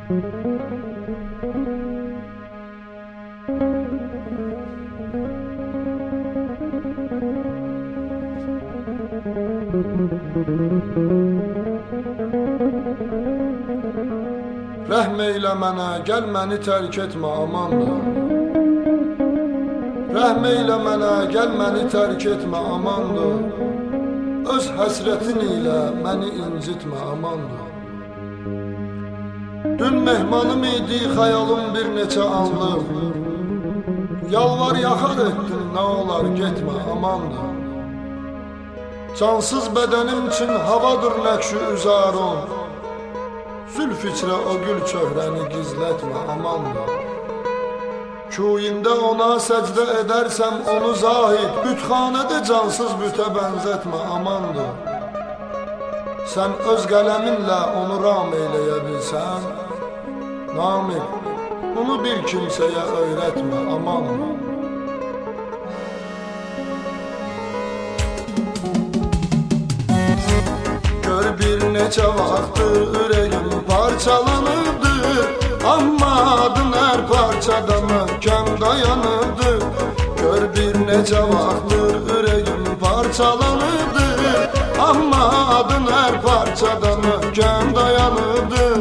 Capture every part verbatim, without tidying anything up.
Rəhm eylə mənə, gəl məni tərk etmə amandır. Rəhm eylə mənə, gəl məni tərk etmə amandır. Öz həsrətin ilə məni incitmə amandır. Dün mehmanım idi xəyalım bir neçə anlıq. Yalvar yaxar etdim, nə olar getmə amandır. Cansız bədənim üçün havadır nəqşü üzarım. Zülf içrə o gül çöhrəni gizlətmə amandır. Kuyində ona səcdə edərsəm onu zahid, bütxanədə cansız bütə bənzətmə amandır. Sən öz qələminlə onu ram eyləyə bilsən, Namiq, bunu bir kimsəyə öyrətmə amandır. Gör bir neçə vaxtdır ürəyim parçalanıbdır, amma adın hər parçada möhkəm dayanıbdır. Gör bir neçə vaxtdır ürəyim parçalanıbdır, amma adın hər parçada möhkəm dayanıbdır.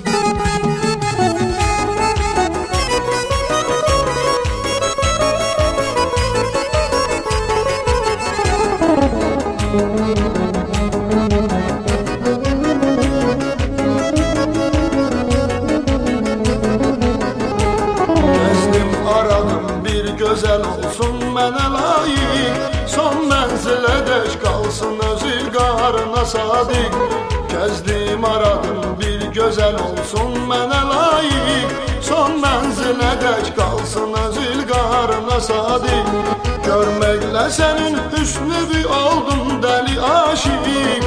Gözəl olsun mənə layiq, son mənzilə dək qalsın öz ilqarına sadiq. Gəzdim aradım bir gözəl olsun mənə layiq, son mənzilə dək qalsın öz ilqarına sadiq. Görməklə sənin hüsnüvi oldum dəli aşiq.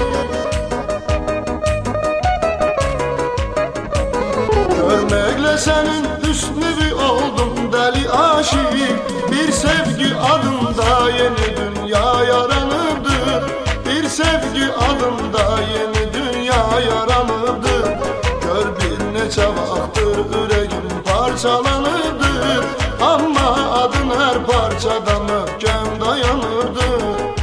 Görməklə sənin hüsnüvi oldum dəli aşiq. Bir sevgi adında yeni dünya yaranırdır. Bir sevgi adında yeni dünya yaranırdır. Gör bir neçə vaxtdır ürəyim parçalanırdır, amma adın hər parçada möhkəm dayanırdır.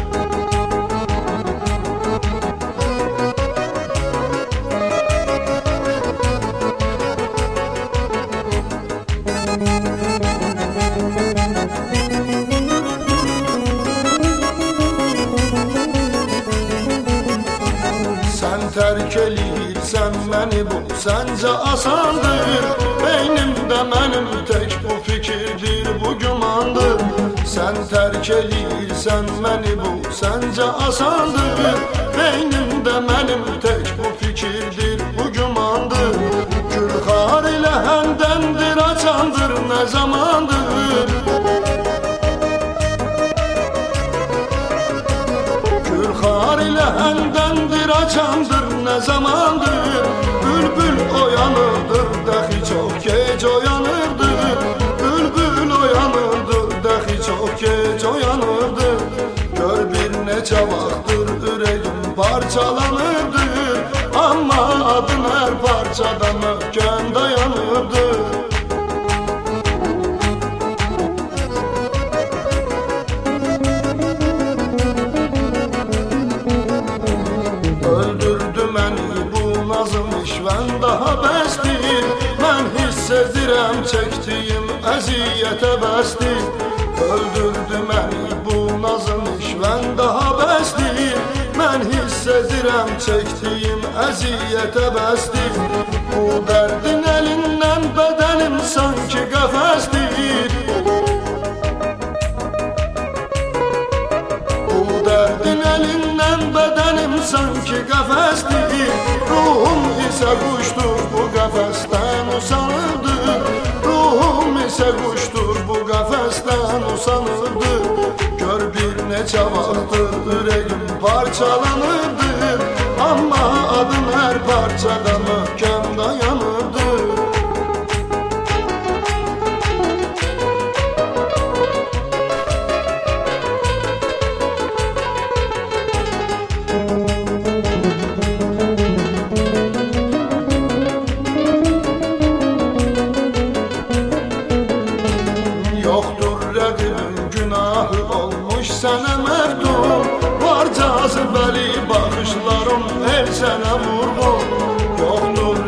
Tərk eləyirsən məni bu səncə asandır. Beynimdə mənim tək bu fikirdir, bu gümandır. Sən tərk eləyirsən məni bu səncə asandır. Beynimdə mənim tək bu fikirdir, bu gümandır. Gülxar ilə həndəndir, açandır, nə zamandır. Gülxar ilə həndəndir, açandır, nə zamandır. Bülbül oyanırdır, dəxi çox gec oyanırdır. Bülbül oyanırdır, dəxi çox gec oyanırdır. Gör bir neçə vaxtdır ürəyim parçalanırdır, amma adın hər parçada möhkəm dayanırdır. Mən daha bəsdir, mən hiss edirəm çəkdiyim əziyyətə bəsdir. Öldürdü məni bu nazım işvən daha bəsdir, mən hiss edirəm çəkdiyim əziyyətə bəsdir. Bu dərdin əlindən bədənim sanki qəfəsdir. Bu dərdin əlindən bədənim sanki qəfəsdir. Ruhum isə quşdur, bu qəfəsdən usanırdır. Ruhum isə quşdur, bu qəfəsdən usanırdır. Gör bir neçə vaxtdır ürəyim parçalanırdır, amma adın hər parçada möhkəm dayanırdır.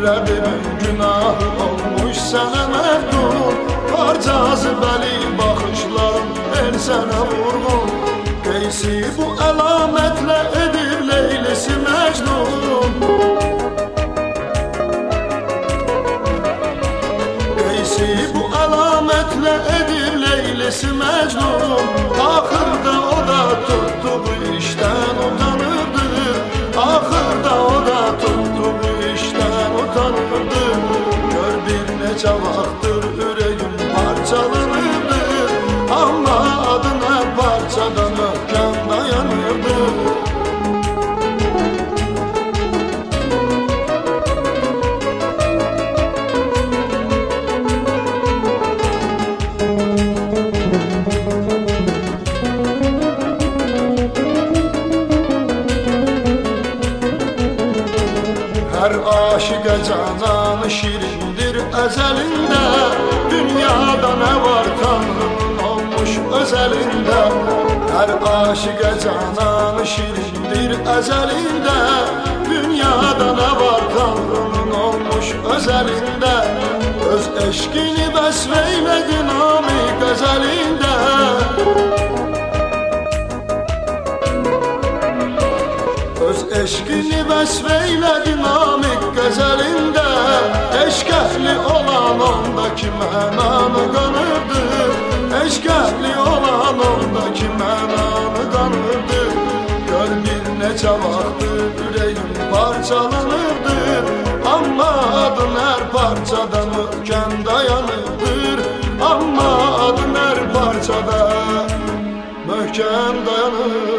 Mürebbibin günahı olmuş sənə məhdum. Parçası bəli baxışların el sənə vurğun. Qeysi bu əlamətlə edir Leylisi Məcnun. Qeysi bu əlamətlə edir Leylisi Məcnun. Axırda o da tutduğu işdən utanırdı. Axırda o da tutduğu işdən utanırdı. Gör bir neçə vaxtdır ürəyim parçalanırdı. Amma adına parçada möhkəm dayanırdı. Hər aşiqə cananı şirindir əzəlində. Dünyada nə var Tanrının olmuş özəlində. Hər aşiqə cananı şirindir əzəlində. Dünyada nə var Tanrının olmuş özəlində. Öz eşqini vəsf eylədi nami qəzəlində. Öz eşqini vəsf eylədi namik qəzəlində. Eşq əhli olan ondakı mənanı qanırdı. Eşq əhli olan ondakı mənanı qanırdı. Gör bir neçə vaxtdır ürəyim parçalanırdı. Amma adın hər parçada möhkəm dayanırdır. Amma adın hər parçada möhkəm dayanır.